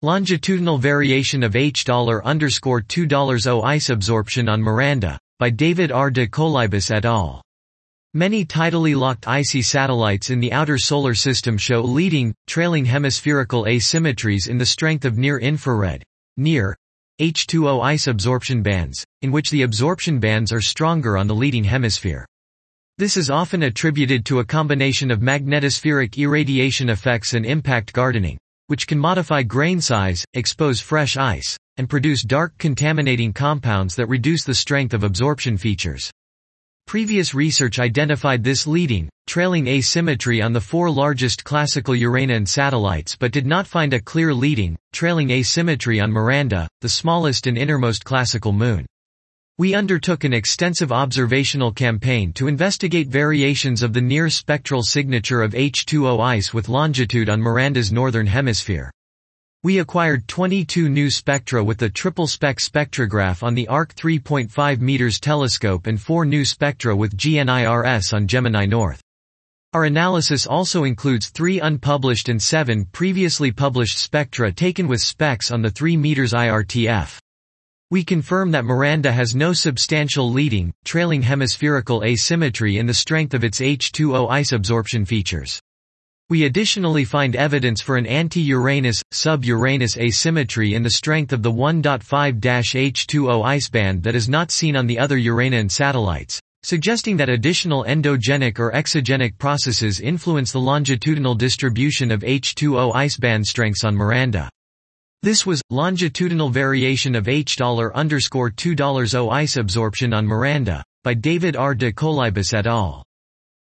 Longitudinal variation of H$_2.0 ice absorption on Miranda, by David R. de Colibus et al. Many tidally locked icy satellites in the outer solar system show leading, trailing hemispherical asymmetries in the strength of near-infrared (NIR) H2O ice absorption bands, in which the absorption bands are stronger on the leading hemisphere. This is often attributed to a combination of magnetospheric irradiation effects and impact gardening, which can modify grain size, expose fresh ice, and produce dark contaminating compounds that reduce the strength of absorption features. Previous research identified this leading, trailing asymmetry on the four largest classical Uranian satellites but did not find a clear leading, trailing asymmetry on Miranda, the smallest and innermost classical moon. We undertook an extensive observational campaign to investigate variations of the near spectral signature of H2O ice with longitude on Miranda's northern hemisphere. We acquired 22 new spectra with the triple spec spectrograph on the ARC 3.5 meters telescope and 4 new spectra with GNIRS on Gemini North. Our analysis also includes 3 unpublished and 7 previously published spectra taken with specs on the 3 meters IRTF. We confirm that Miranda has no substantial leading, trailing hemispherical asymmetry in the strength of its H2O ice absorption features. We additionally find evidence for an anti-Uranus, sub-Uranus asymmetry in the strength of the 1.5-H2O ice band that is not seen on the other Uranian satellites, suggesting that additional endogenic or exogenic processes influence the longitudinal distribution of H2O ice band strengths on Miranda. This was longitudinal variation of H$_2.0 ice absorption on Miranda, by David R. de Colibus et al.